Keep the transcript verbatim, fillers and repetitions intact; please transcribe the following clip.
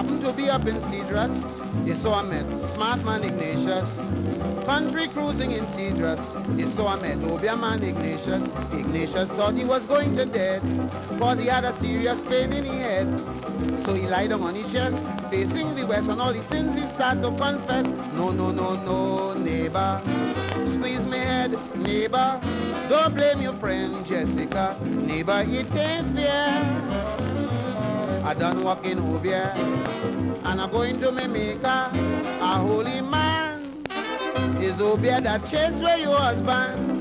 happened to be up in Cedrus. He saw a met smart man Ignatius. Country cruising in Cedrus. He saw a met Obia man Ignatius. Ignatius thought he was going to dead, cause he had a serious pain in his head. So he lied down on his chest, facing the west, and all his sins he start to confess. No, no, no, no, neighbor, squeeze me head, neighbor. Don't blame your friend Jessica, neighbor, it ain't fair. I done walk in Obia, and I'm going to me maker. A holy man is Obia that chase where your husband.